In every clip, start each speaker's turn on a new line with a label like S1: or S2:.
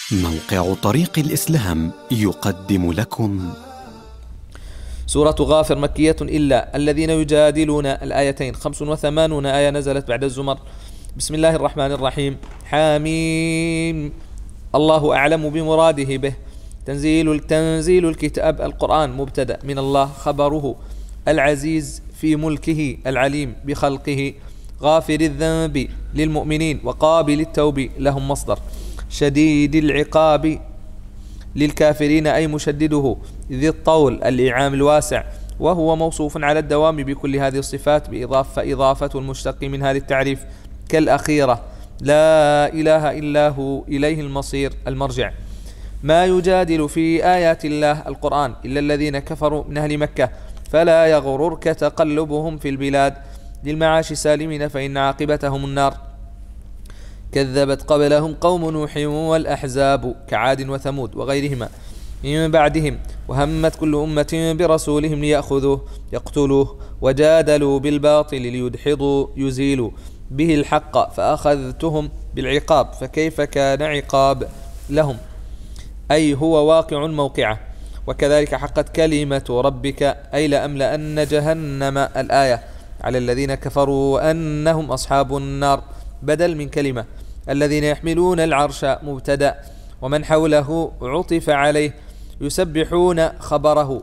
S1: موقع طريق الإسلام يقدم لكم
S2: سورة غافر مكية إلا الذين يجادلون الآيتين 85 آية نزلت بعد الزمر. بسم الله الرحمن الرحيم. حاميم. الله أعلم بمراده به. تنزيل الكتاب القرآن مبتدأ من الله، خبره العزيز في ملكه العليم بخلقه، غافر الذنب للمؤمنين وقابل التوب لهم مصدر، شديد العقاب للكافرين أي مشدده، ذي الطول الإعام الواسع، وهو موصوف على الدوام بكل هذه الصفات فإضافة المشتق من هذا التعريف كالأخيرة لا إله إلا هو إليه المصير المرجع. ما يجادل في آيات الله القرآن إلا الذين كفروا من أهل مكة، فلا يغررك تقلبهم في البلاد للمعاش سالمين فإن عاقبتهم النار. كذبت قبلهم قوم نوح والأحزاب كعاد وثمود وغيرهما من بعدهم، وهمت كل أمة برسولهم ليأخذوه يقتلوه، وجادلوا بالباطل ليدحضوا يزيلوا به الحق فأخذتهم بالعقاب فكيف كان عقاب لهم، أي هو واقع موقعه. وكذلك حقت كلمة ربك أي لأملأن جهنم الآية على الذين كفروا أنهم أصحاب النار بدل من كلمة. الذين يحملون العرش مبتدأ ومن حوله عطف عليه يسبحون خبره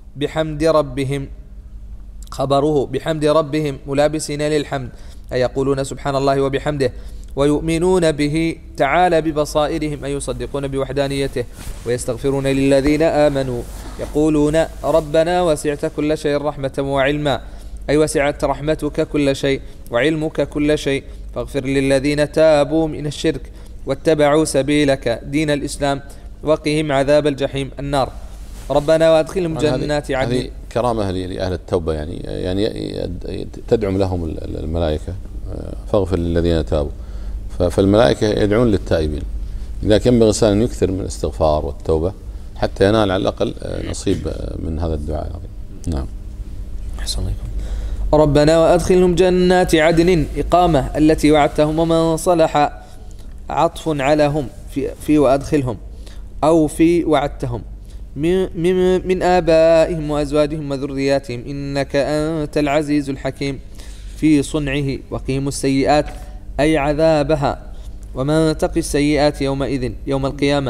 S2: بحمد ربهم ملابسين للحمد، أي يقولون سبحان الله وبحمده، ويؤمنون به تعالى ببصائرهم أي يصدقون بوحدانيته، ويستغفرون للذين آمنوا يقولون ربنا وسعت كل شيء رحمة وعلما، أي وسعت رحمتك كل شيء وعلمك كل شيء، فاغفر للذين تابوا من الشرك واتبعوا سبيلك دين الإسلام وقهم عذاب الجحيم النار. ربنا وأدخلهم جنات عدن.
S3: هذه كرامة لأهل التوبة، يعني تدعم لهم الملائكة فاغفر للذين تابوا، فالملائكة يدعون للتائبين، لذلك ينبغي الإنسان أن يكثر من الاستغفار والتوبة حتى ينال على الأقل نصيب من هذا الدعاء العظيم. نعم.
S2: أحسن الله. ربنا وأدخلهم جنات عدن إقامة التي وعدتهم ومن صلح عطف على هم في وأدخلهم أو في وعدتهم من آبائهم وأزواجهم وذرياتهم إنك أنت العزيز الحكيم في صنعه، وقيم السيئات أي عذابها، ومن تقي السيئات يومئذ يوم القيامة.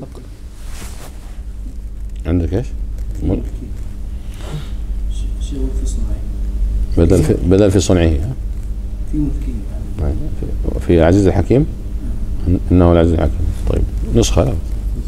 S3: عندك إيش؟ بدل في صنعه في العزيز الحكيم، إنه العزيز الحكيم. طيب نسخة لا.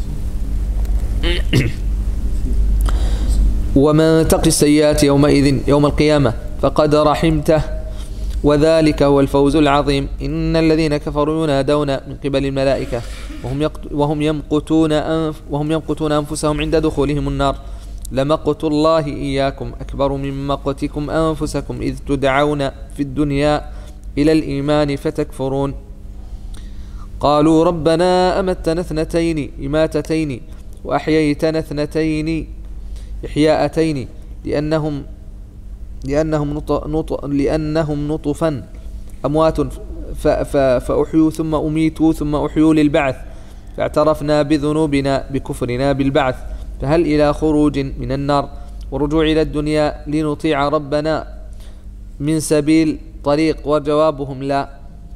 S2: ومن تقي السيئات يومئذ يوم القيامة فقد رحمته وذلك هو الفوز العظيم. إن الذين كفروا ينادون من قبل الملائكة وهم يمقتون أنفسهم عند دخولهم النار، لمقت الله إياكم أكبر من مقتكم أنفسكم إذ تدعون في الدنيا إلى الإيمان فتكفرون. قالوا ربنا أمتنا اثنتين إماتتين وأحييتنا اثنتين إحياءتين لأنهم نطفا أموات فأحيوا ثم أميتوا ثم أحيوا للبعث، فاعترفنا بذنوبنا بكفرنا بالبعث، فهل إلى خروج من النار ورجوع إلى الدنيا لنطيع ربنا من سبيل طريق؟ وجوابهم لا.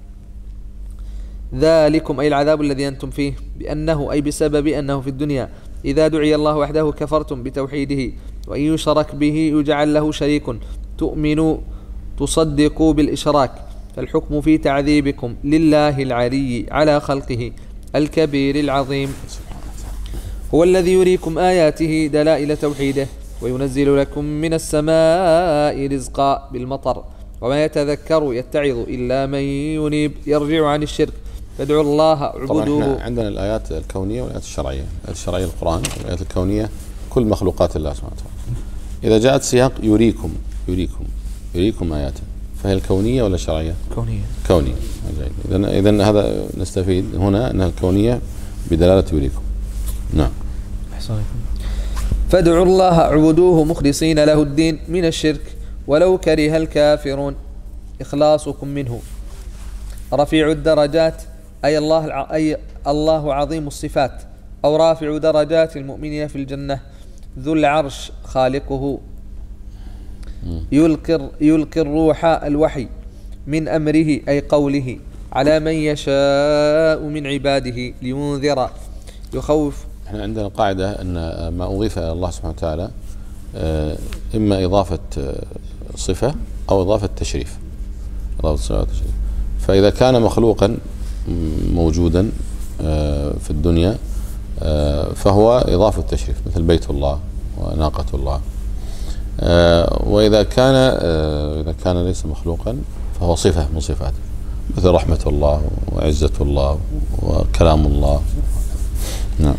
S2: ذلكم أي العذاب الذي أنتم فيه بأنه أي بسبب أنه في الدنيا إذا دعي الله وحده كفرتم بتوحيده، وإن يشرك به يجعل له شريك تؤمنوا تصدقوا بالإشراك، فالحكم في تعذيبكم لله العلي على خلقه الكبير العظيم. هو الذي يريكم آياته دلائل توحيده وينزل لكم من السماء رزقا بالمطر، وما يتذكر يتعظ إلا من ينيب يرجع عن الشرك فادعوا الله اعبدوه.
S3: طبعا عندنا الآيات الكونية والآيات الشرعية. الآيات الشرعية القرآن، والآيات الكونية كل مخلوقات الله سبحانه وتعالى. إذا جاءت سياق يريكم آياته، فهي الكونية ولا شرعية؟ كونية. إذن هذا نستفيد هنا أنها الكونية بدلالة يريكم. نعم.
S2: فادعوا الله اعبدوه مخلصين له الدين من الشرك ولو كره الكافرون، إخلاصكم منه. رفيع الدرجات أي الله عظيم الصفات أو رافع درجات المؤمنين في الجنة ذو العرش خالقه يلقي الروح الوحي من أمره أي قوله على من يشاء من عباده لينذر يخوف.
S3: احنا عندنا قاعدة أن ما أضيف إلى الله سبحانه وتعالى إما إضافة صفة أو إضافة تشريف. فإذا كان مخلوقا موجودا في الدنيا فهو إضافة تشريف مثل بيت الله وناقة الله. وإذا كان ليس مخلوقا فهو صفة من صفاته مثل رحمة الله وعزة الله وكلام الله. نعم.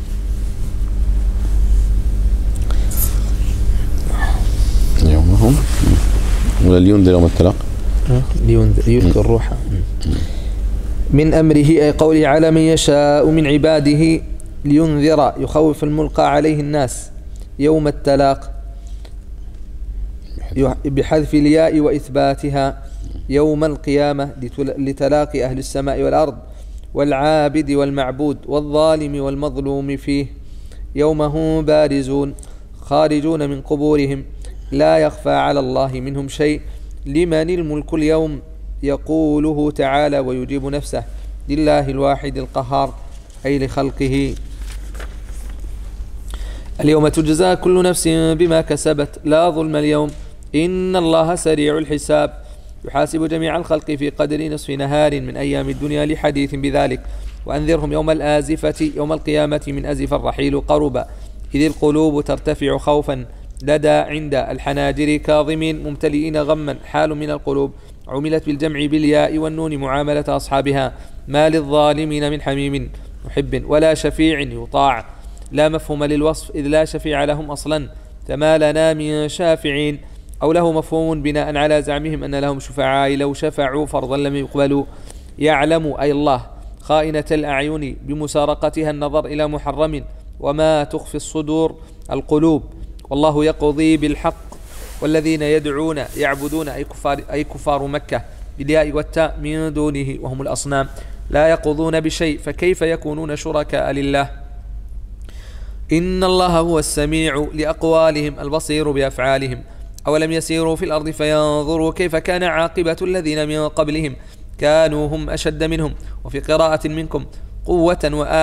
S3: يومهم ولا لينذر يوم التلاق
S2: يلقي الروح من أمره أي قوله على من يشاء من عباده لينذر يخوف الملقى عليه الناس يوم التلاق بحذف الياء وإثباتها يوم القيامة لتلاقي أهل السماء والأرض والعابد والمعبود والظالم والمظلوم فيه يوم هم بارزون خارجون من قبورهم لا يخفى على الله منهم شيء لمن الملك اليوم يقوله تعالى ويجيب نفسه لله الواحد القهار أي لخلقه. اليوم تجزى كل نفس بما كسبت لا ظلم اليوم إن الله سريع الحساب يحاسب جميع الخلق في قدر نصف نهار من أيام الدنيا لحديث بذلك وأنذرهم يوم الآزفة يوم القيامة من أزف الرحيل قرب إذ القلوب ترتفع خوفا لدى عند الحناجر كاظمين ممتلئين غما حال من القلوب عملت بالجمع بالياء والنون معاملة أصحابها ما للظالمين من حميم محب ولا شفيع يطاع لا مفهوم للوصف إذ لا شفيع لهم أصلا فما لنا من شافعين أو له مفهوم بناء على زعمهم أن لهم شفعاء لو شفعوا فرضا لم يقبلوا يعلم أي الله خائنة الأعين بمسارقتها النظر إلى محرم وما تخفي الصدور القلوب والله يقضي بالحق والذين يدعون يعبدون أي كفار مكة بالياء والتاء من دونه وهم الأصنام لا يقضون بشيء فكيف يكونون شركاء لله إن الله هو السميع لأقوالهم البصير بأفعالهم أولم يسيروا في الأرض فينظروا كيف كان عاقبة الذين من قبلهم كانوا هم أشد منهم وفي قراءة منكم قوة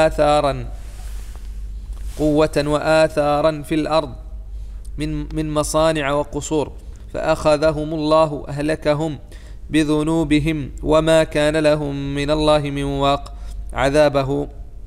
S2: وآثارا في الأرض من مصانع وقصور فأخذهم الله أهلكهم بذنوبهم وما كان لهم من الله من واق عذابه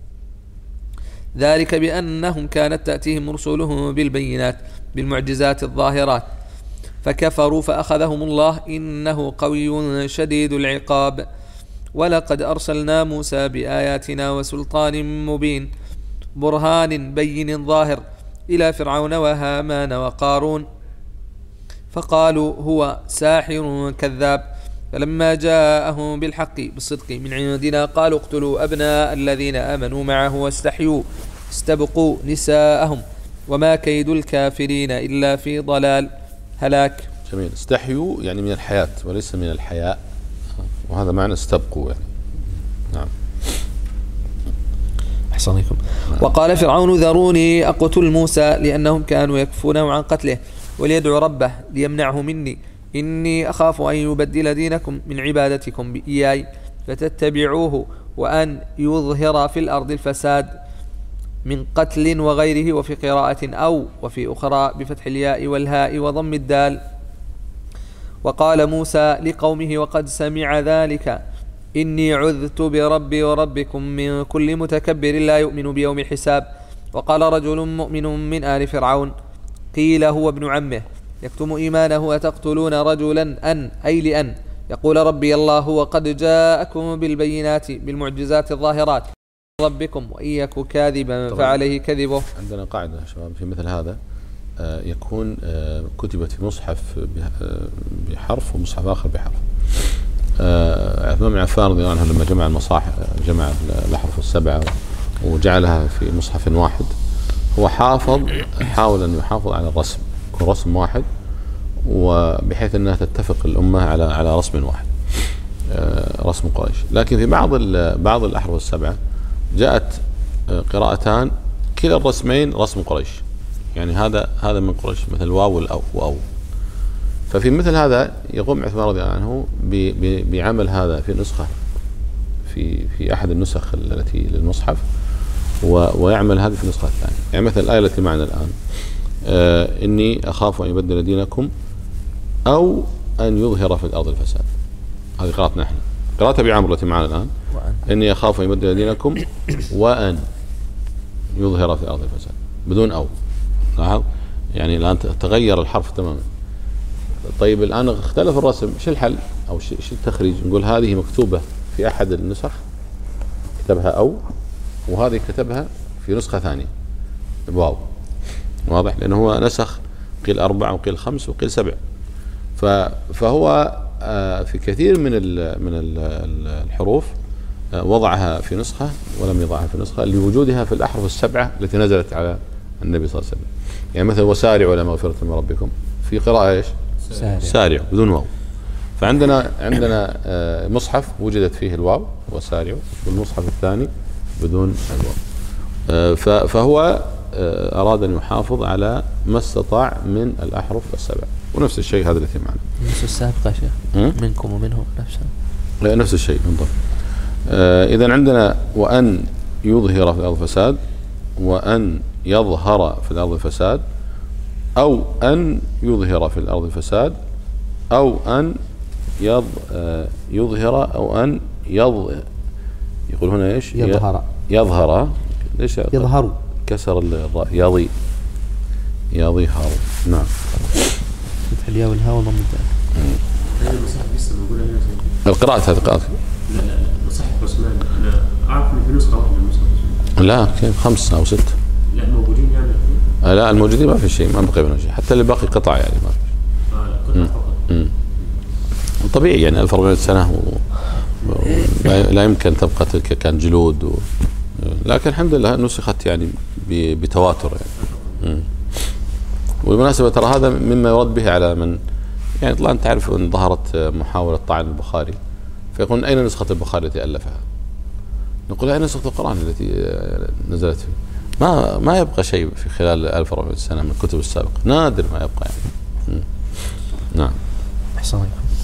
S2: ذلك بأنهم كانت تأتيهم رسلهم بالبينات بالمعجزات الظاهرات فكفروا فأخذهم الله إنه قوي شديد العقاب ولقد أرسلنا موسى بآياتنا وسلطان مبين برهان بين ظاهر إلى فرعون وهامان وقارون فقالوا هو ساحر كذاب فلما جاءهم بالحق بالصدق من عندنا قالوا اقتلوا أبناء الذين آمنوا معه واستحيوا استبقوا نساءهم وما كيد الكافرين إلا في ضلال هلاك.
S3: جميل. استحيوا يعني من الحياة وليس من الحياء وهذا معنى استبقوا يعني. نعم.
S2: أحسنكم. وقال فرعون ذروني أقتل موسى لأنهم كانوا يكفونه عن قتله وليدعو ربه ليمنعه مني إني أخاف أن يبدل دينكم من عبادتكم بإياي فتتبعوه وأن يظهر في الأرض الفساد من قتل وغيره وفي قراءة أو وفي أخرى بفتح الياء والهاء وضم الدال. وقال موسى لقومه وقد سمع ذلك إني عذت بربي وربكم من كل متكبر لا يؤمن بيوم الحساب. وقال رجل مؤمن من آل فرعون قيل هو ابن عمه يكتم إيمانه أتقتلون رجلا أي لأن يقول ربي الله وقد جاءكم بالبينات بالمعجزات الظاهرات ربكم وإن يك كاذبا فعليه كذبه.
S3: عندنا قاعدة شباب في مثل هذا يكون كتبت في مصحف بحرف ومصحف آخر بحرف. عثمان بن عفان رضي الله عنه لما جمع المصاحف جمع الأحرف السبعة وجعلها في مصحف واحد هو حاول أن يحافظ على الرسم يكون رسم واحد وبحيث أنها تتفق الأمة على رسم واحد رسم قريش. لكن في بعض الأحرف السبعة جاءت قراءتان كلا الرسمين رسم قريش، يعني هذا من قريش مثل واو والأو وأو. ففي مثل هذا يقوم عثمان رضي الله عنه بعمل هذا في نسخة في أحد النسخ التي للمصحف، ويعمل هذه في النسخة الثانية. يعني مثل الآية التي معنا الآن، إني أخاف أن يبدل دينكم أو أن يظهر في الأرض الفساد. هذه قراءتنا نحن، قراءتها بعمر التي معنا الآن، إني أخاف أن يبدل دينكم وأن يظهر في الأرض الفساد بدون أو. لاحظ يعني الآن تغير الحرف تماما. طيب الآن اختلف الرسم، شو الحل أو شو التخريج؟ نقول هذه مكتوبة في أحد النسخ كتبها أو، وهذه كتبها في نسخة ثانية واو. واضح؟ لأنه هو نسخ قيل 4 وقيل 5 وقيل 7. فهو في كثير من الحروف وضعها في نسخة ولم يضعها في نسخة لوجودها في الأحرف السبعة التي نزلت على النبي صلى الله عليه وسلم. يعني مثلا وسارعوا إلى مغفرة من ربكم، في قراءة ايش؟ سارعوا بدون واو. فعندنا مصحف وجدت فيه الواو وسارعوا، والمصحف الثاني بدون الواو. فهو أراد أن يحافظ على ما استطاع من الأحرف السبع. ونفس الشيء هذا الذي معنا
S2: نفس السابقة شيخ، منكم ومنهم
S3: نفس الشيء بالضبط. إذن عندنا وأن يظهر في الأرض فساد، وأن يظهر في الأرض فساد، أو أن يظهر في الأرض فساد، أو أن يظهر، أو أن يقول هنا إيش؟ يظهر. ليش
S2: يظهر؟
S3: كسر الراء، يظهر. نعم.
S2: فتح الياء والهاء وضم الدال.
S3: القراءة هذه قراءة.
S4: لا مصحف عثمان أنا أعرف إن في نسخة واحدة من مصحف.
S3: لا كيف 5 أو 6؟
S4: لا موجودين يعني.
S3: لا الموجودين ما في شيء، ما بقي منه شيء، حتى اللي باقي قطع يعني ما في.
S4: قطع فقط.
S3: طبيعي يعني 1400 سنة لا يمكن تبقى تلك كان جلود لكن الحمد لله نسخت يعني بتواتر يعني. وبالمناسبة ترى هذا مما يرد به على من يعني طلع أنت تعرف أن ظهرت محاولة طعن البخاري، فيقول أين نسخة البخاري التي ألفها؟ نقول أين نسخة القرآن التي نزلت فيه؟ ما يبقى شيء في خلال 1400 سنة من الكتب السابقة، نادر ما يبقى يعني. نعم.
S2: أحسن.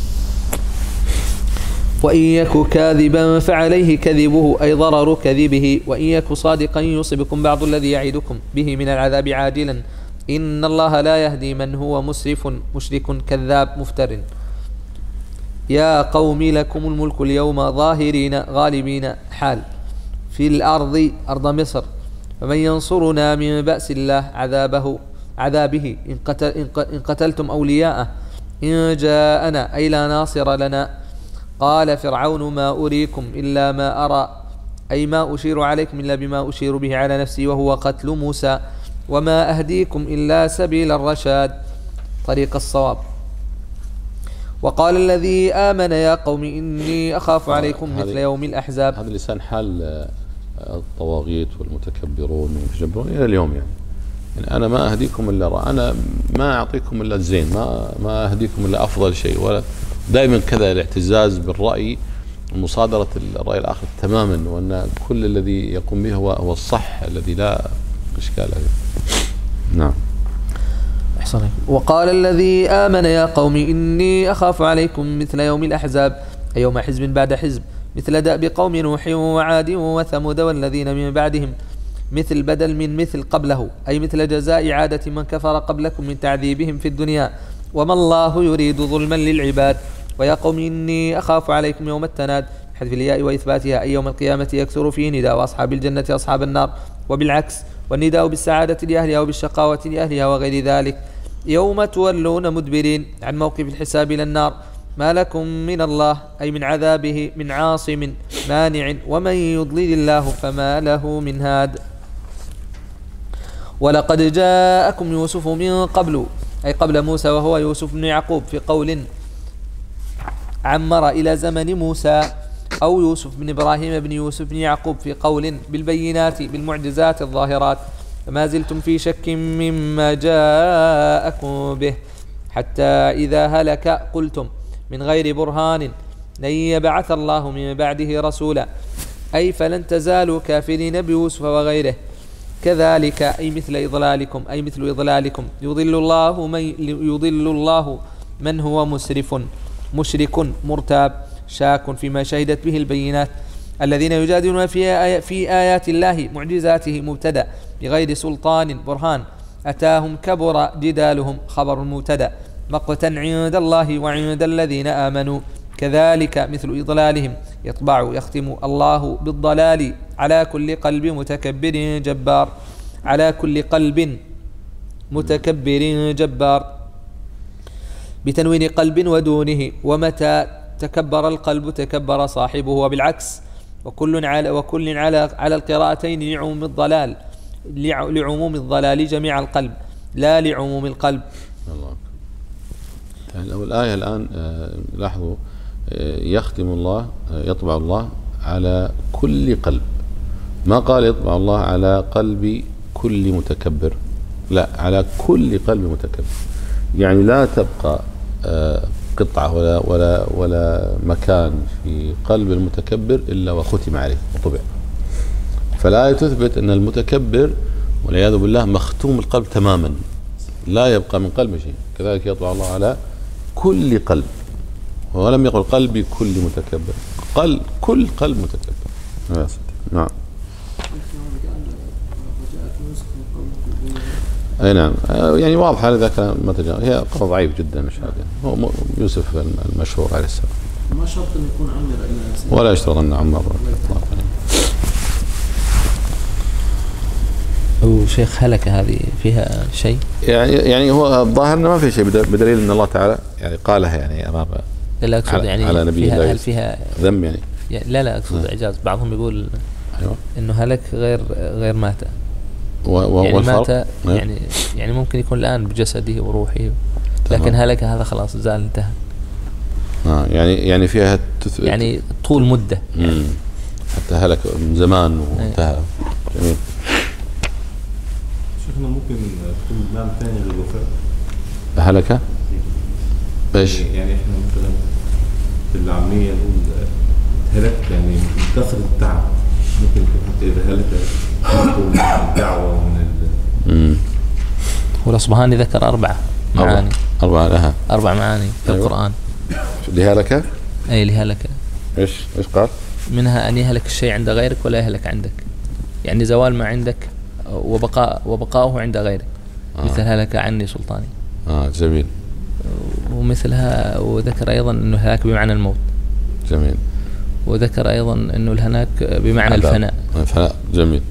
S2: وإن يك كاذبا فعليه كذبه أي ضرر كذبه، وإن يك صادقا يصبكم بعض الذي يعدكم به من العذاب عاجلا، إن الله لا يهدي من هو مسرف مشرك كذاب مفتر. يا قوم لكم الملك اليوم ظاهرين غالبين حال في الأرض أرض مصر، فمن ينصرنا من بأس الله عذابه إن قتلتم أولياءه إن جاءنا أي لا ناصر لنا. قال فرعون ما أريكم إلا ما أرى أي ما أشير عليكم إلا بما أشير به على نفسي وهو قتل موسى، وما أهديكم إلا سبيل الرشاد طريق الصواب. وقال الذي آمن يا قوم إني أخاف عليكم مثل يوم الأحزاب.
S3: هذا لسان حال الطواغيت والمتكبرون والمتجبرون إلى اليوم يعني أنا ما أهديكم إلا أنا ما أعطيكم إلا الزين، ما أهديكم إلا أفضل شيء، ولا دائما كذا الاعتزاز بالرأي ومصادرة الرأي الآخر تماما، وأن كل الذي يقوم به هو الصح الذي لا إشكال فيه. نعم.
S2: أحسن. وقال الذي آمن يا قوم إني أخاف عليكم مثل يوم الأحزاب أي يوم حزب بعد حزب، مثل دأب قوم نوح وعاد وثمود والذين من بعدهم، مثل بدل من مثل قبله أي مثل جزاء عادة من كفر قبلكم من تعذيبهم في الدنيا، وما الله يريد ظلما للعباد. ويا قوم إني أخاف عليكم يوم التناد حذف الياء وإثباتها أي يوم القيامة يكثر فيه نداء أصحاب الجنة أصحاب النار، وبالعكس والنداء بالسعادة لأهلها وبالشقاوة لأهلها وغير ذلك. يوم تولون مدبرين عن موقف الحساب إلى النار، ما لكم من الله أي من عذابه من عاصم مانع، ومن يضلل الله فما له من هاد. ولقد جاءكم يوسف من قبل أي قبل موسى وهو يوسف بن يعقوب في قول عمر إلى زمن موسى، أو يوسف بن إبراهيم بن يوسف بن يعقوب في قول بالبينات بالمعجزات الظاهرات، فما زلتم في شك مما جاءكم به حتى إذا هلك قلتم من غير برهان لن يبعث الله من بعده رسولا، أي فلن تزالوا كافرين بيوسف وغيره. كذلك أي مثل إضلالكم، أي مثل إضلالكم يضل الله من هو مسرف مشرك مرتاب شاك فيما شهدت به البينات. الذين يجادلون في آيات الله معجزاته مبتدأ بغير سلطان برهان أتاهم كبر جدالهم خبر مبتدأ مقتا عند الله وعند الذين آمنوا. كذلك مثل إضلالهم يختم الله بالضلال على كل قلب متكبر جبار، على كل قلب متكبر جبار بتنوين قلب ودونه. ومتى تكبر القلب تكبر صاحبه، وبالعكس وكل على القراءتين لعموم الضلال جميع القلب لا لعموم القلب.
S3: الله. الآية الآن لاحظوا يختم الله يطبع الله على كل قلب، ما قال يطبع الله على قلب كل متكبر، لا، على كل قلب متكبر، يعني لا تبقى قطعة ولا مكان في قلب المتكبر إلا وختم عليه وطبع. فالآية تثبت أن المتكبر والعياذ بالله مختوم القلب تماما، لا يبقى من قلب شيء. كذلك يطبع الله على كل قلب، ولم يقل قلب كل متكبر، كل قلب متكبر. نعم. اي نعم، يعني واضح هذا كلام ما تجاوز، هي قول ضعيف جدا مش هذا. هو يوسف المشهور عليه السلام
S5: ما شرط ان يكون عمر
S3: ولا يشترط ان عمر.
S2: وشيخ هلكة هذه فيها شيء؟
S3: يعني هو الظاهر انه ما في شيء، بدليل ان الله تعالى يعني قالها يعني امام
S2: لا أقصد يعني
S3: على نبي
S2: فيها
S3: الله.
S2: هل فيها
S3: ذم يعني؟
S2: لا أقصد إعجاز. بعضهم يقول
S3: أيوة.
S2: إنه هلك غير مات،
S3: يعني
S2: مات يعني ممكن يكون الآن بجسده وروحه، لكن هلك هذا خلاص زال انتهى.
S3: يعني فيها
S2: يعني طول مدة يعني.
S3: حتى هلك من زمان وانتهى. جميل.
S5: شيخنا ممكن تكون معنى ثاني للوفاء؟
S3: هلك ايش؟
S5: يعني احنا مثلا في العامية نقول هلكت يعني من كثرة التعب، ممكن حتى إذا هلك من الدعوة ومن
S2: والأصبهاني ذكر 4 معاني.
S3: 4 لها
S2: 4 معاني في القرآن
S3: لهلك.
S2: أي لهلك.
S3: إيش قال؟
S2: منها أن يهلك الشيء عند غيرك ولا يهلك عندك، يعني زوال ما عندك وبقاؤه عند غيرك. مثل هلك عني سلطاني.
S3: جميل.
S2: ومثلها وذكر أيضا أنه هلاك بمعنى الموت.
S3: جميل.
S2: وذكر أيضا أنه الهلاك بمعنى الفناء.
S3: جميل.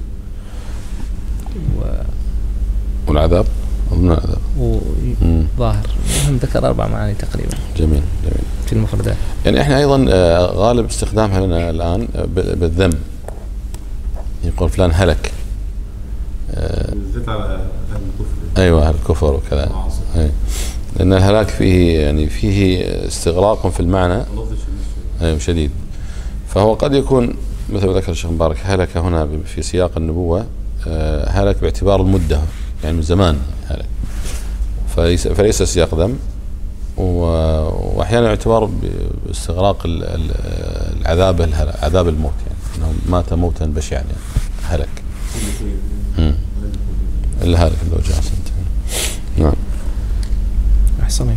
S3: والعذاب أظن العذاب
S2: ظاهر. هم ذكر 4 معاني تقريبا.
S3: جميل
S2: في المفردات.
S3: يعني احنا أيضا غالب استخدامها لنا الآن بالذم، يقول فلان هلك.
S5: بالذات على أهل الكفر.
S3: أيوة أهل الكفر وكذا. لأن الهلاك فيه استغراق في المعنى شديد. فهو قد يكون مثل ما ذكر الشيخ مبارك هلك هنا في سياق النبوة، هلك باعتبار المدة، يعني من زمان هلك، فليس سياق ذم. وأحيانا اعتبار باستغراق العذاب، عذاب الموت، يعني أنه مات موتا بشعا، يعني هلك. الهلك اللي وجه سنتين. نعم.
S2: أحسنكم.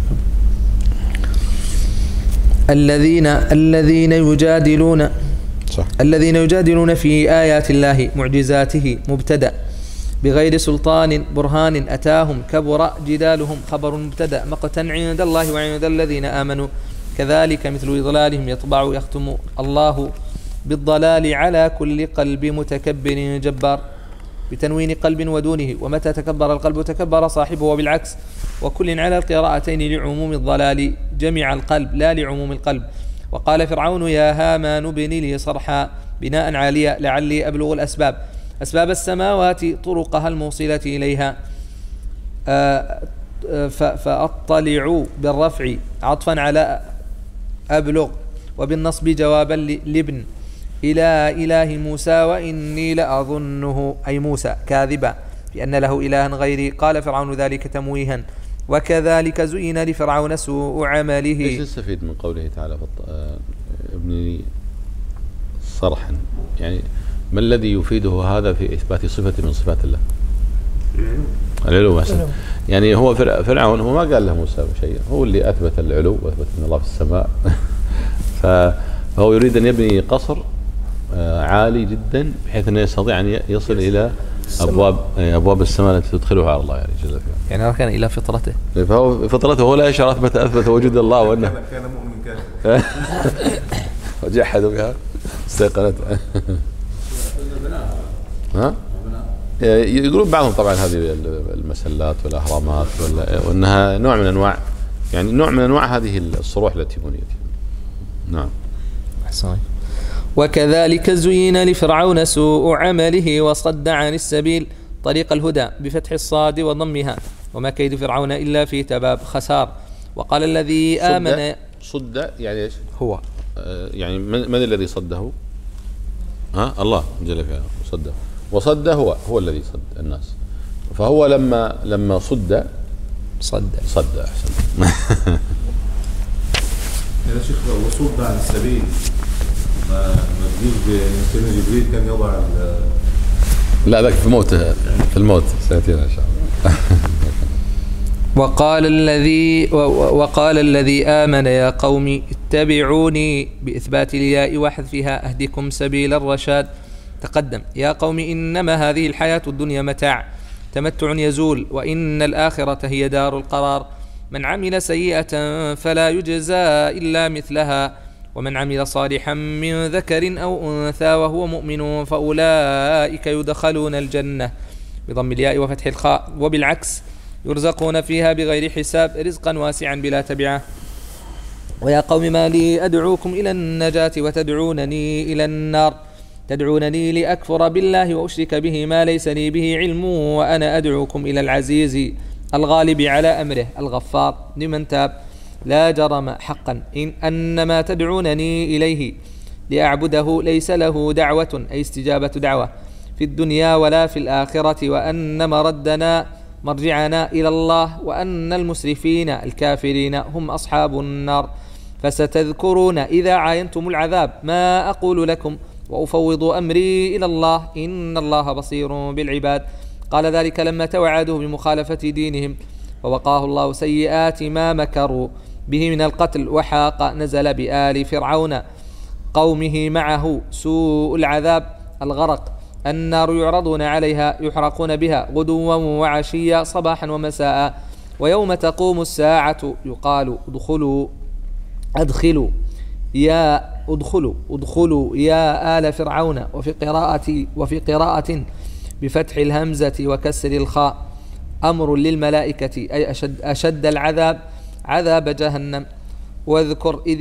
S2: الذين يجادلون
S3: صح.
S2: الذين يجادلون في آيات الله معجزاته مبتدأ بغير سلطان برهان أتاهم كبر جدالهم خبر مبتدأ مقتا عند الله وعند الذين آمنوا. كذلك مثل إضلالهم يختم الله بالضلال على كل قلب متكبر جبار بتنوين قلب ودونه. ومتى تكبر القلب تكبر صاحبه، وبالعكس وكل على القراءتين لعموم الضلال جميع القلب لا لعموم القلب. وقال فرعون يا هامان ابن لي صرحا بناء عاليا لعلي أبلغ أسباب السماوات طرقها الموصلة إليها. فأطلع بالرفع عطفا على أبلغ، وبالنصب جوابا لابن إلى إله موسى وإني لأظنه أي موسى كاذبا لأن له إلها غيري. قال فرعون ذلك تمويها وكذلك زين لفرعون سوء عمله.
S3: ايش نستفيد من قوله تعالى ابن لي صرحا، يعني ما الذي يفيده هذا في إثبات صفة من صفات الله؟ العلو مثلا. يعني هو فرعون هو ما قال له موسى شيء، هو اللي أثبت العلو وأثبت أن الله في السماء. فهو يريد أن يبني قصر عالي جدا بحيث أنه يستطيع أن يصل إلى أبواب السماء التي تدخلها على الله يعني جل وعلا.
S2: يعني ركن إلى فطرته.
S3: فهو فطرته هو لا يشعر أثبت وجود الله وأنه
S5: كان مؤمن كافر
S3: وجحدوا بها استيقنت. ها؟ يقولون بعضهم طبعا هذه المسلات والأهرامات وأنها نوع من أنواع، يعني نوع من أنواع هذه الصروح التي بنيت. نعم.
S2: أحسن. وكذلك زين لفرعون سوء عمله وصد عن السبيل طريق الهدى بفتح الصاد وضمها وما كيد فرعون إلا في تباب خسار. وقال الذي آمن
S3: صد يعني إيش؟
S2: هو
S3: يعني من الذي صده؟ الله جل وعلا صده، وصد هو الذي صد الناس. فهو لما صد أحسن.
S5: يا شيخ وصول عن السبيل ما تجيب سيدنا جبريل كان يضع
S3: لا ذاك في الموت سيأتينا إن شاء الله.
S2: وقال الذي آمن يا قوم اتبعوني بإثبات الياء وحذفها أهدكم سبيل الرشاد. تقدم يا قوم إنما هذه الحياة الدنيا متاع تمتع يزول وإن الآخرة هي دار القرار. من عمل سيئة فلا يجزى إلا مثلها ومن عمل صالحا من ذكر أو أنثى وهو مؤمن فأولئك يدخلون الجنة بضم الياء وفتح الخاء وبالعكس يرزقون فيها بغير حساب رزقا واسعا بلا تبعة. ويا قوم ما لي أدعوكم إلى النجاة وتدعونني إلى النار تدعونني لأكفر بالله وأشرك به ما ليس لي به علم وأنا أدعوكم إلى العزيز الغالب على أمره الغفار لمن تاب. لا جرم حقا أن ما تدعونني إليه لأعبده ليس له دعوة أي استجابة دعوة في الدنيا ولا في الآخرة وأن مرجعنا إلى الله وأن المسرفين الكافرين هم أصحاب النار. فستذكرون إذا عاينتم العذاب ما أقول لكم وأفوض أمري إلى الله إن الله بصير بالعباد. قال ذلك لما توعدوا بمخالفة دينهم ووقاه الله سيئات ما مكروا به من القتل وحاق نزل بآل فرعون قومه معه سوء العذاب الغرق. النار يعرضون عليها يحرقون بها غدوا وعشيا صباحا ومساء ويوم تقوم الساعة يقال ادخلوا يا آل فرعون وفي قراءة بفتح الهمزة وكسر الخاء أمر للملائكة أي أشد العذاب عذاب جهنم. واذكر إذ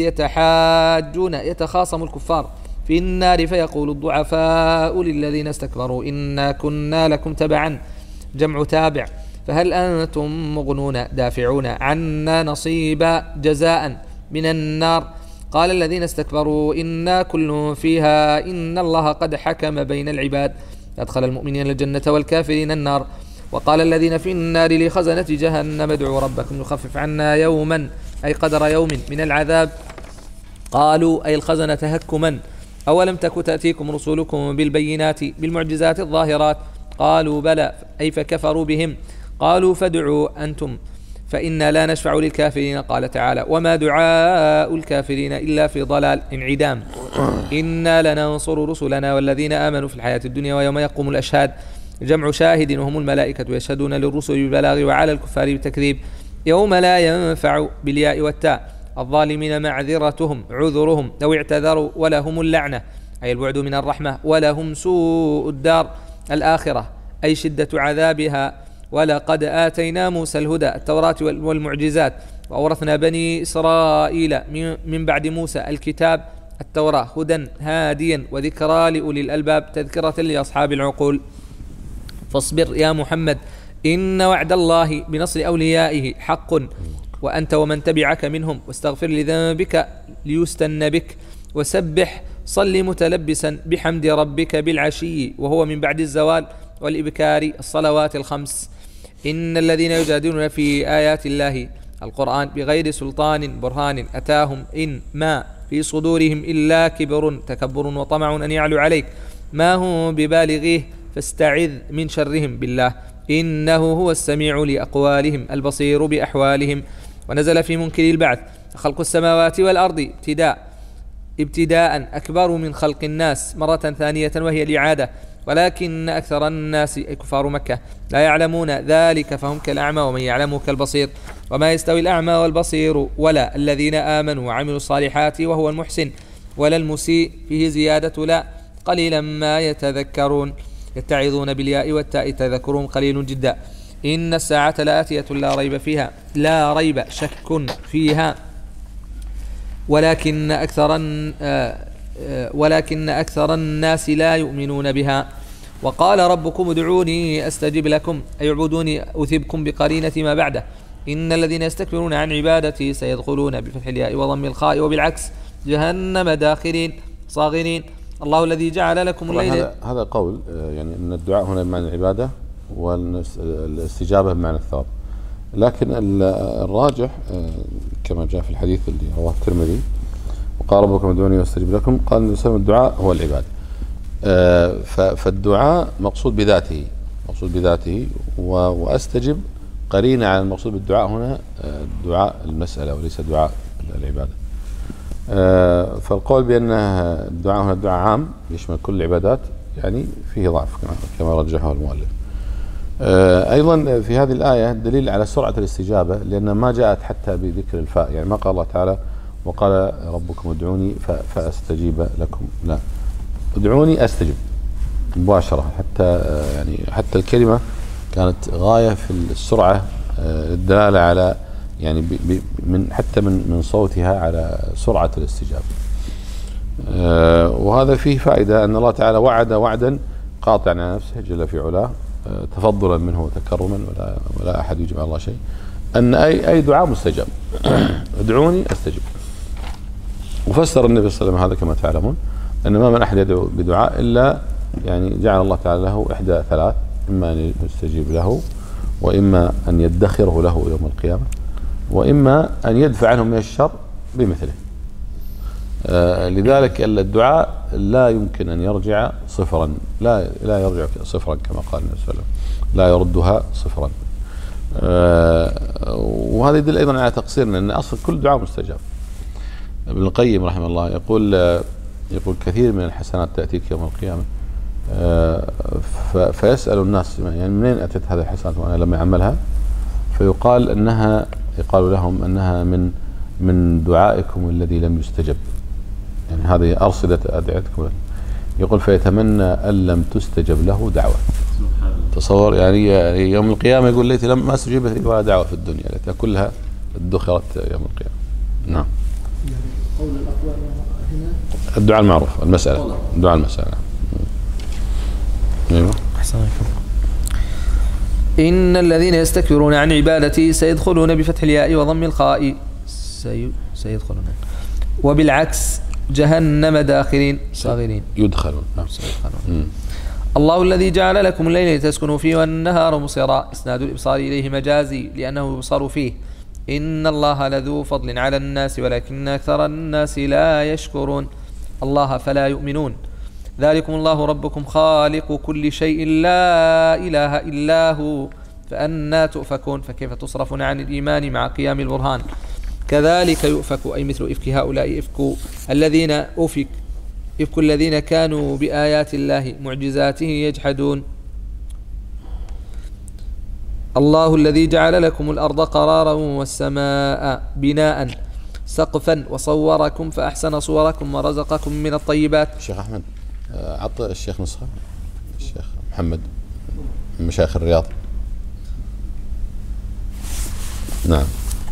S2: يتخاصم الكفار في النار فيقول الضعفاء للذين استكبروا إنا كنا لكم تبعا جمع تابع فهل أنتم مغنون دافعون عنا نصيبا جزاء من النار. قال الذين استكبروا إنا كل فيها إن الله قد حكم بين العباد أدخل المؤمنين الجنة والكافرين النار. وقال الذين في النار لخزنة جهنم ادعوا ربكم يخفف عنا يوما أي قدر يوم من العذاب. قالوا أي الخزنة تهكما أولم تك تأتيكم رسولكم بالبينات بالمعجزات الظاهرات قالوا بلى أي فكفروا بهم. قالوا فادعوا أنتم فإنا لا نشفع للكافرين. قال تعالى وما دعاء الكافرين إلا في ضلال انعدام. إنا لننصر رسلنا والذين آمنوا في الحياة الدنيا ويوم يقوم الأشهاد جمع شاهد وهم الملائكة يشهدون للرسل بالبلاغ وعلى الكفار بالتكذيب. يوم لا ينفع بالياء والتاء الظالمين معذرتهم عذرهم لو اعتذروا ولهم اللعنة أي البعد من الرحمة ولهم سوء الدار الآخرة أي شدة عذابها. ولقد آتينا موسى الهدى التوراة والمعجزات وأورثنا بني إسرائيل من بعد موسى الكتاب التوراة هدى هاديا وذكرى لأولي الألباب تذكرة لأصحاب العقول. فاصبر يا محمد إن وعد الله بنصر أوليائه حق وأنت ومن تبعك منهم واستغفر لذنبك ليستن بك وسبح صل متلبسا بحمد ربك بالعشي وهو من بعد الزوال والإبكار الصلوات الخمس. إن الذين يجادلون في آيات الله القرآن بغير سلطان برهان أتاهم إن ما في صدورهم إلا كبر تكبر وطمع أن يعلو عليك ما هو ببالغيه فاستعذ من شرهم بالله إنه هو السميع لأقوالهم البصير بأحوالهم. ونزل في منكر البعث خلق السماوات والأرض ابتداء أكبر من خلق الناس مرة ثانية وهي الإعادة ولكن أكثر الناس كفار مكة لا يعلمون ذلك فهم كالأعمى ومن يعلم كالبصير وما يستوي الأعمى والبصير ولا الذين آمنوا وعملوا الصالحات وهو المحسن ولا المسيء فيه زيادة لا قليلا ما يتذكرون يتعظون بالياء والتاء تذكرهم قليل جدا. إن الساعة لآتية لا ريب شك فيها ولكن أكثر الناس لا يؤمنون بها. وقال ربكم ادعوني أستجب لكم أي اعبدوني أثبكم بقرينة ما بعده إن الذين يستكبرون عن عبادتي سيدخلون بفتح الياء وضم الخاء وبالعكس جهنم داخرين صاغرين. الله الذي جعل لكم الليل.
S3: هذا قول يعني أن الدعاء هنا بمعنى العبادة والاستجابة بمعنى الثواب لكن الراجح كما جاء في الحديث اللي رواه الترمذي وقال ربكم ادعوني واستجب لكم قال النبي صلى الله عليه وسلم الدعاء هو العبادة. فالدعاء مقصود بذاته واستجب قرينة على المقصود بالدعاء هنا دعاء المسألة وليس دعاء العبادة. فالقول بأن الدعاء هنا دعاء عام يشمل كل العبادات يعني فيه ضعف كما رجحه المؤلف. أيضا في هذه الآية دليل على سرعة الاستجابة لأن ما جاءت حتى بذكر الفاء يعني ما قال الله تعالى وقال ربكم ادعوني فأستجيب لكم لا ادعوني أستجب مباشرة حتى الكلمة كانت غاية في السرعة الدلالة على يعني من صوتها على سرعة الاستجابة. وهذا فيه فائدة أن الله تعالى وعد وعدا قاطعا على نفسه جل في علاه تفضلا منه وتكرما ولا أحد يجب على الله شيء أن أي دعاء مستجاب ادعوني أستجب. وفسر النبي صلى الله عليه وسلم هذا كما تعلمون أن ما من أحد يدعو بدعاء إلا يعني جعل الله تعالى له إحدى ثلاث إما أن يستجيب له وإما أن يدخره له يوم القيامة وإما أن يدفع عنه من الشر بمثله. لذلك الدعاء لا يمكن أن يرجع صفرا لا يرجع صفرا كما قال النبي صلى الله عليه وسلم لا يردها صفرا. وهذا يدل أيضا على تقصيرنا أن أصل كل دعاء مستجاب. ابن القيم رحمه الله يقول كثير من الحسنات تأتيك يوم القيامة فيسأل الناس يعني منين أتت هذه الحسنات وأنا لم أعملها فيقال لهم أنها من دعائكم الذي لم يستجب يعني هذه أرصدة أدعيتكم. يقول فيتمنى أن لم تستجب له دعوة. تصور يعني يوم القيامة يقول ليت ما استجيبت لي ولا دعوة في الدنيا ليتها كلها ادخرت يوم القيامة. نعم.
S6: قول الأقوال هنا
S3: الدعاء المعروف المسألة دعاء المسألة. أيوه.
S2: إن الذين يستكبرون عن عبادتي سيدخلون بفتح الياء وضم الخاء سيدخلون وبالعكس جهنم داخرين صاغرين
S3: يدخلون. نعم.
S2: الله الذي جعل لكم الليل لتسكنوا فيه والنهار مبصرا إسناد الإبصار إليه مجازي لأنه يبصر فيه. إن الله لذو فضل على الناس ولكن أكثر الناس لا يشكرون الله فلا يؤمنون. ذلكم الله ربكم خالق كل شيء لا إله إلا هو فأنى تؤفكون فكيف تصرفون عن الإيمان مع قيام البرهان. كذلك يؤفك أي مثل إفك هؤلاء إفك الذين كانوا بآيات الله معجزاته يجحدون. الله الذي جعل لكم الأرض قرارا والسماء بناء سقفا وصوركم فأحسن صوركم ورزقكم من الطيبات.
S3: الشيخ أحمد عطى الشيخ نسخة الشيخ محمد من مشايخ الرياض. نعم.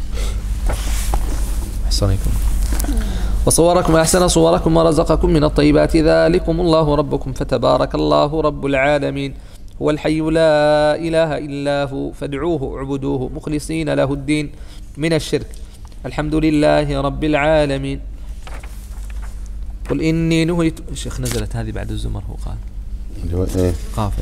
S2: أحسنكم وصوركم أحسن صوركم ورزقكم من الطيبات ذلكم الله ربكم فتبارك الله رب العالمين هو الحي لا إله إلا هو فادعوه اعبدوه مخلصين له الدين من الشرك الحمد لله رب العالمين. قل إني نهيت الشيخ نزلت هذه بعد الزمر هو قال
S3: إيه؟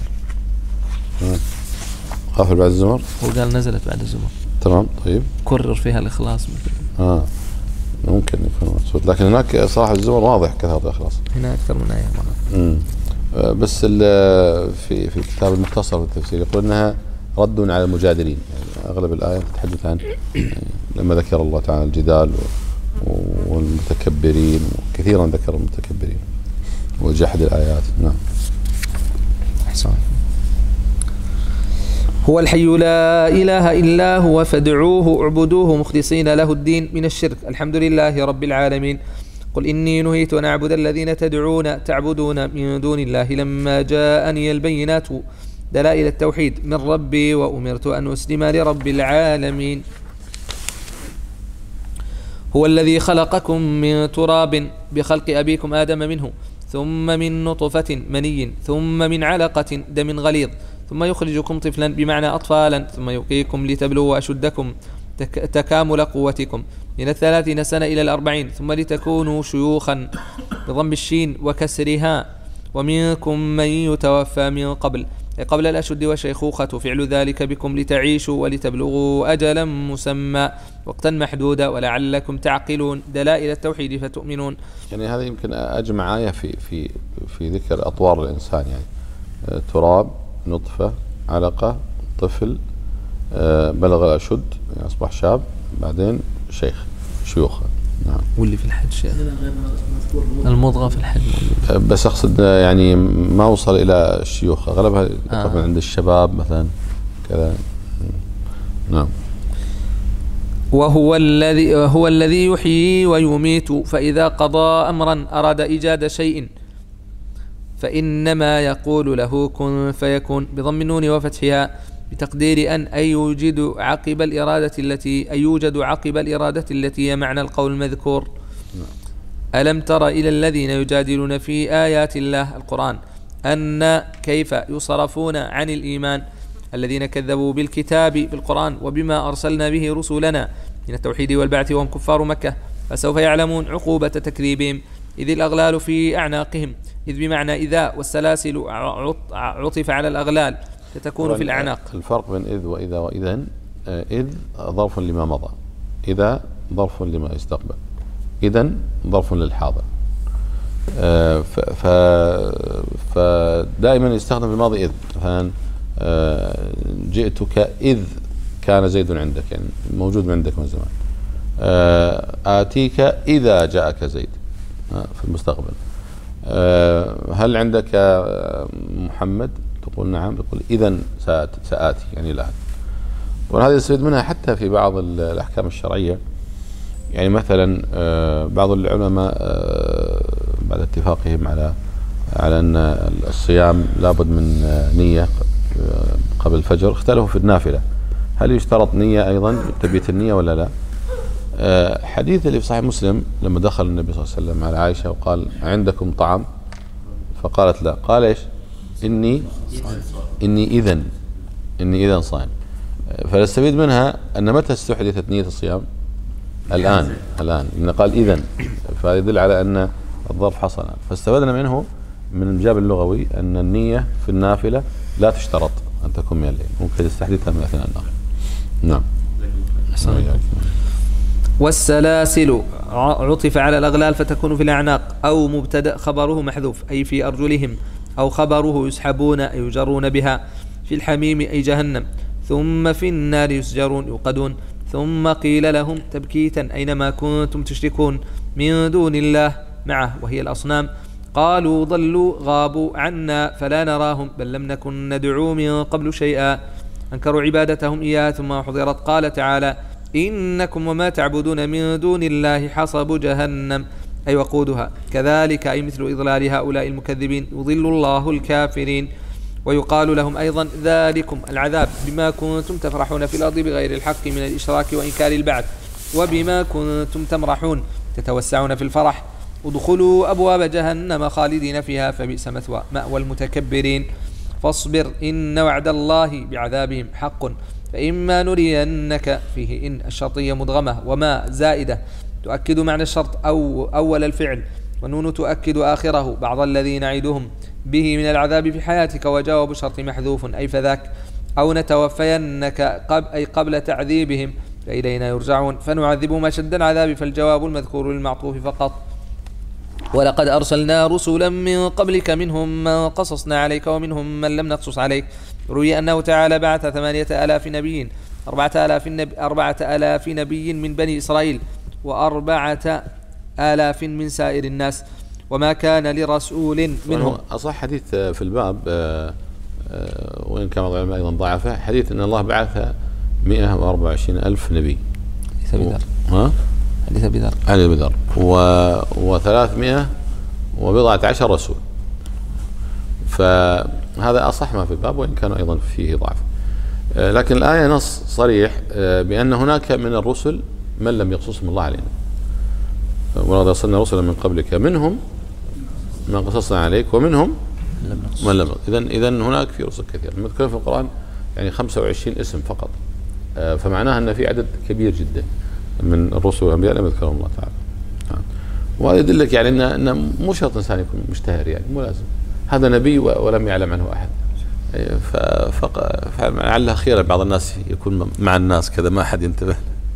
S3: غافر بعد الزمر
S2: هو قال نزلت بعد الزمر.
S3: تمام طيب
S2: كرر فيها الإخلاص
S3: ممكن يكون مبسوط، لكن هناك صراحة الزمر واضح كذا الإخلاص.
S2: هنا أكثر من آية مرة.
S3: بس في الكتاب المختصر في التفسير يقول أنها رد على المجادلين، يعني أغلب الآية تتحدث عن لما ذكر الله تعالى الجدال والمتكبرين، كثيرا ذكر المتكبرين وجحد الآيات. نعم.
S2: أحسن. هو الحي لا إله إلا هو فادعوه اعبدوه مخلصين له الدين من الشرك، الحمد لله رب العالمين. قل إني نهيت أن أعبد الذين تعبدون من دون الله لما جاءني البينات دلائل التوحيد من ربي وأمرت أن أسلم لرب العالمين. هو الذي خلقكم من تراب بخلق أبيكم آدم منه، ثم من نطفة مني، ثم من علقة دم غليظ، ثم يخرجكم طفلا بمعنى أطفالا، ثم يقيكم لتبلغوا أشدكم تكامل قوتكم من 30 سنة إلى 40، ثم لتكونوا شيوخا بضم الشين وكسرها، ومنكم من يتوفى من قبل الأشد والشيخوخة، فعل ذلك بكم لتعيشوا ولتبلغوا أجلا مسمى وقتا محدودا ولعلكم تعقلون، دلائل التوحيد فتؤمنون.
S3: يعني هذا يمكن أجمع آية في ذكر أطوار الإنسان، يعني تراب، نطفة، علقة، طفل، بلغ الأشد يعني أصبح شاب، بعدين شيوخ. نعم.
S2: واللي في الحج المضغة في الحج،
S3: بس أقصد يعني ما وصل إلى الشيوخ، أغلبها طبعا عند الشباب مثلا كذا. نعم.
S2: وهو الذي يحيي ويميت، فإذا قضى أمرا أراد إيجاد شيء فإنما يقول له كن فيكون بضم النون وفتحها، بتقدير أن يوجد عقب الإرادة التي هي معنى القول المذكور. ألم تر إلى الذين يجادلون في آيات الله القرآن أن كيف يصرفون عن الإيمان الذين كذبوا بالكتاب بالقرآن وبما أرسلنا به رسولنا من التوحيد والبعث وهم كفار مكة، فسوف يعلمون عقوبة تكذيبهم، إذ الأغلال في أعناقهم، إذ بمعنى إذا، والسلاسل عطف على الأغلال فتكون في الأعناق.
S3: الفرق بين إذ وإذا وإذن، إذ ظرف لما مضى، إذا ظرف لما يستقبل، إذن ظرف للحاضر. فدائما يستخدم في الماضي إذ، مثلا جئتك إذ كان زيد عندك، يعني موجود عندك من زمان. آتيك إذا جاءك زيد في المستقبل. هل عندك محمد؟ تقول نعم، تقول إذن سآتي، يعني الآن. وهذا يستفيد منها حتى في بعض الأحكام الشرعية، يعني مثلا بعض العلماء بعد اتفاقهم على أن الصيام لابد من نية قبل الفجر، اختلفوا في النافلة، هل يشترط نية أيضا تبيت النية ولا لا؟ حديث اللي في صحيح مسلم لما دخل النبي صلى الله عليه وسلم على عائشة وقال عندكم طعام؟ فقالت لا، قال إيش؟ إني إذن صائم. فنستفيد منها أن متى استحدثت نية الصيام؟ الآن، لأن قال إذن، فيدل على أن الظرف حصل. فاستفدنا منه من الجاب اللغوي أن النية في النافلة لا تشترط أن تكون من الليل، ممكن تستحدثها من أثناء النهار. نعم.
S2: والسلاسل عطف على الأغلال فتكون في الأعناق، أو مبتدأ خبره محذوف أي في أرجلهم، أو خبره يسحبون أي يجرون بها، في الحميم أي جهنم، ثم في النار يسجرون يوقدون، ثم قيل لهم تبكيتا أينما كنتم تشركون من دون الله معه وهي الأصنام، قالوا ضلوا غابوا عنا فلا نراهم بل لم نكن ندعو من قبل شيئا، أنكروا عبادتهم إياه ثم حضرت. قال تعالى إنكم وما تعبدون من دون الله حصب جهنم أي وقودها، كذلك أي مثل إضلال هؤلاء المكذبين يضل الله الكافرين. ويقال لهم أيضا ذلكم العذاب بما كنتم تفرحون في الأرض بغير الحق من الإشراك وإنكار البعث، وبما كنتم تمرحون تتوسعون في الفرح، ادخلوا أبواب جهنم خالدين فيها فبئس مأوى المتكبرين. فاصبر إن وعد الله بعذابهم حق، فإما نرينك فيه إن الشرطية مدغمة وما زائدة تؤكد معنى الشرط أو أول الفعل، والنون تؤكد آخره بعض الذي نعيدهم به من العذاب في حياتك، وجواب الشرط محذوف أي فذاك، أو نتوفينك أي قبل تعذيبهم، فإلينا يرجعون فنعذبهم أشد العذاب. فالجواب المذكور للمعطوف فقط. ولقد أرسلنا رسلا من قبلك منهم من قصصنا عليك ومنهم من لم نقصص عليك. روي أنه تعالى بعث 8000 نبيين 4000 نبي من بني إسرائيل و4000 من سائر الناس وما كان لرسول منهم.
S3: أصح حديث في الباب وإن كان بعض العلماء أيضا ضعفه، حديث أن الله بعث 124,000 نبي.
S2: حديث أبي ذر
S3: حديث أبي ذر و300 وبضعة عشر رسول. فهذا أصح ما في الباب وإن كان أيضا فيه ضعف. لكن الآية نص صريح بأن هناك من الرسل من لم يقصصهم الله علينا. ولقد أرسلنا رسلا من قبلك منهم من قصصنا عليك ومنهم من لم. إذن هناك في رسل كثير مذكور في القرآن يعني 25 اسم فقط. فمعناها أن في عدد كبير جدا من الرسل والأنبياء لم يذكرهم الله تعالى. وهذا يدلك يعني أن مو شرط إنسان يكون مشتهر، يعني مو لازم هذا نبي ولم يعلم عنه أحد. فلعلها خير بعض الناس يكون مع الناس كذا ما أحد ينتبه.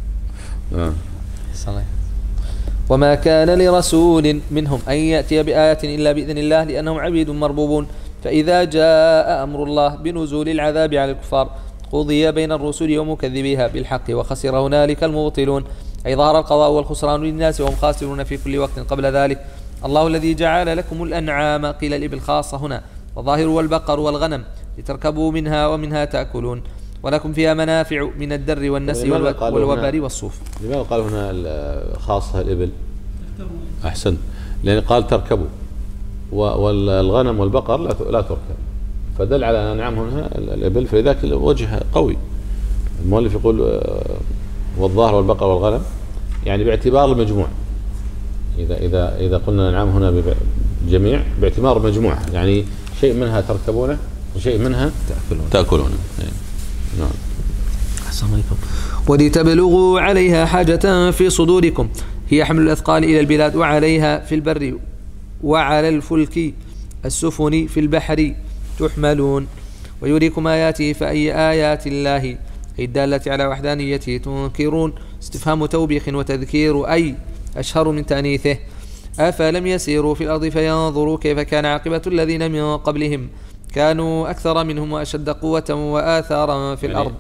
S2: صحيح. وما كان لرسول منهم أن يأتي بآية إلا بإذن الله لأنهم عبيد مربوبون. فإذا جاء أمر الله بنزول العذاب على الكفار قضي بين الرسل ومكذبيها بالحق وخسر هنالك المبطلون، أي ظهر القضاء والخسران للناس وهم خاسرون في كل وقت قبل ذلك. الله الذي جعل لكم الأنعام، قيل الإبل خاصة هنا، والظاهر والبقر والغنم لتركبوا منها ومنها تأكلون ولكم فيها منافع من الدر والنسل والوبر والصوف.
S3: لماذا قال هنا خاصة الإبل؟ أحسن، لأن قال تركبوا والغنم والبقر لا تركب، فدل على أنعام هنا الإبل، فلذلك وجه قوي. المؤلف يقول والظاهر والبقر والغنم يعني باعتبار المجموع. إذا قلنا الأنعام هنا بجميع باعتبار مجموعة، يعني شيء منها تركبونه وشيء منها تأكلونه. نعم.
S2: أحسن عليكم. ولتبلغوا عليها حاجة في صدوركم هي حمل الأثقال إلى البلاد وعليها في البر وعلى الفلك السفن في البحر تحملون ويريكم آياته فأي آيات الله أي الدالة على وحدانيته تنكرون. استفهام توبيخ وتذكير أي أشهر من تأنيثه. أفلم يسيروا في الأرض فينظروا كيف كان عاقبة الذين من قبلهم كانوا أكثر منهم وأشد قوة وآثارا في الأرض.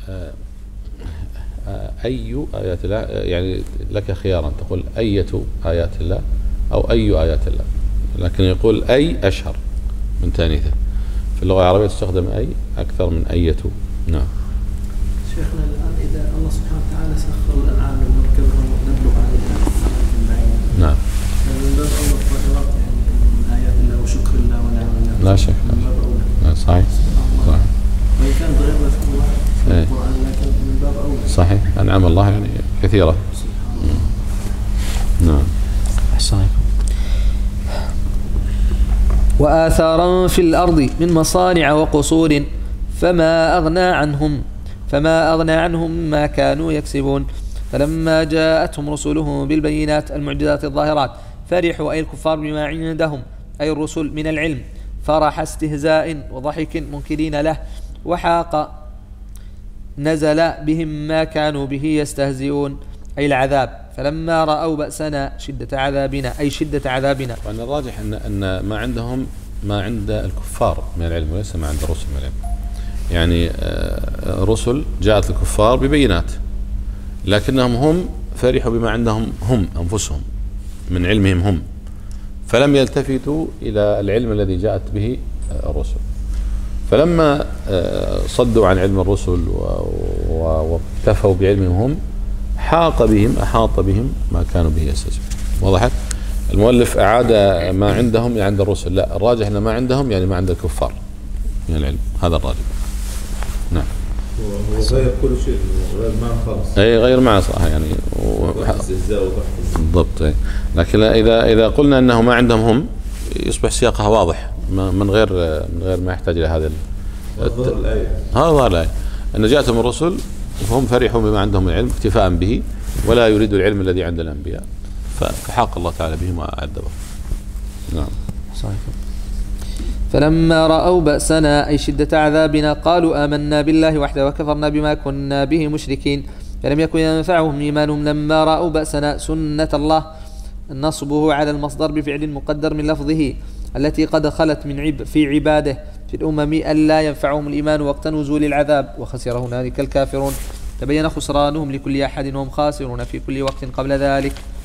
S3: أي آيات الله، يعني لك خيارا تقول أية آيات الله أو أي آيات الله، لكن يقول أي أشهر من تانيثه. في اللغة العربية تستخدم أي أكثر من أية. نعم.
S6: شيخنا الآن إذا الله سبحانه وتعالى سخر الأنعام ونركبها ونبلغ عليها
S3: نعم.
S6: من باب أول الطائرات يعني من آيات الله وشكر الله ونعم الله.
S3: لا شك. صحيح. صحيح.
S6: وإن كان غير مذكور في القرآن لكن من باب أولى.
S3: صحيح. أنعم الله يعني كثيرة. نعم.
S2: أحسن. وآثارا في الأرض من مصانع وقصور فما أغنى عنهم ما كانوا يكسبون. فلما جاءتهم رسلهم بالبينات المعجزات الظاهرات فرحوا أي الكفار بما عندهم أي الرسل من العلم فرح استهزاء وضحك منكرين له وحاق نزل بهم ما كانوا به يستهزئون أي العذاب. فلما رأوا بأسنا شدة عذابنا
S3: وأن الراجح أن ما عندهم ما عند الكفار من العلم وليس ما عند الرسل من العلم. يعني رسل جاءت الكفار ببينات لكنهم هم فرحوا بما عندهم هم أنفسهم من علمهم هم، فلم يلتفتوا إلى العلم الذي جاءت به الرسل. فلما صدوا عن علم الرسل واكتفوا بعلمهم هم أحاط بهم ما كانوا به يستهزئون. وضحت؟ المؤلف أعاد ما عندهم يعني عند الرسل، لا الراجح أن ما عندهم يعني ما عند الكفار من العلم، هذا الراجح. نعم.
S5: وغير كل شيء غير معنى خالص.
S3: أي غير معنى صح يعني. بالضبط. لكن إذا قلنا أنه ما عندهم هم يصبح سياقها واضح من غير ما يحتاج إلى هذا.
S5: ظهر الآية.
S3: هذا ظهر الآية أن جاءتهم الرسل فهم فرحوا بما عندهم من العلم اكتفاء به ولا يريدوا العلم الذي عند الأنبياء فحاق الله تعالى بهم وعذبهم. نعم.
S2: صحيح. فلما رأوا بأسنا أي شدة عذابنا قالوا آمنا بالله وحده وكفرنا بما كنا به مشركين فلم يكن ينفعهم إيمانهم لما رأوا بأسنا. سنة الله نصبه على المصدر بفعل مقدر من لفظه التي قد خلت في عباده في الأمم ألا ينفعهم الإيمان وقت نزول العذاب، وخسر هنالك الكافرون. تبين خسرانهم لكل أحد وهم خاسرون في كل وقت قبل ذلك.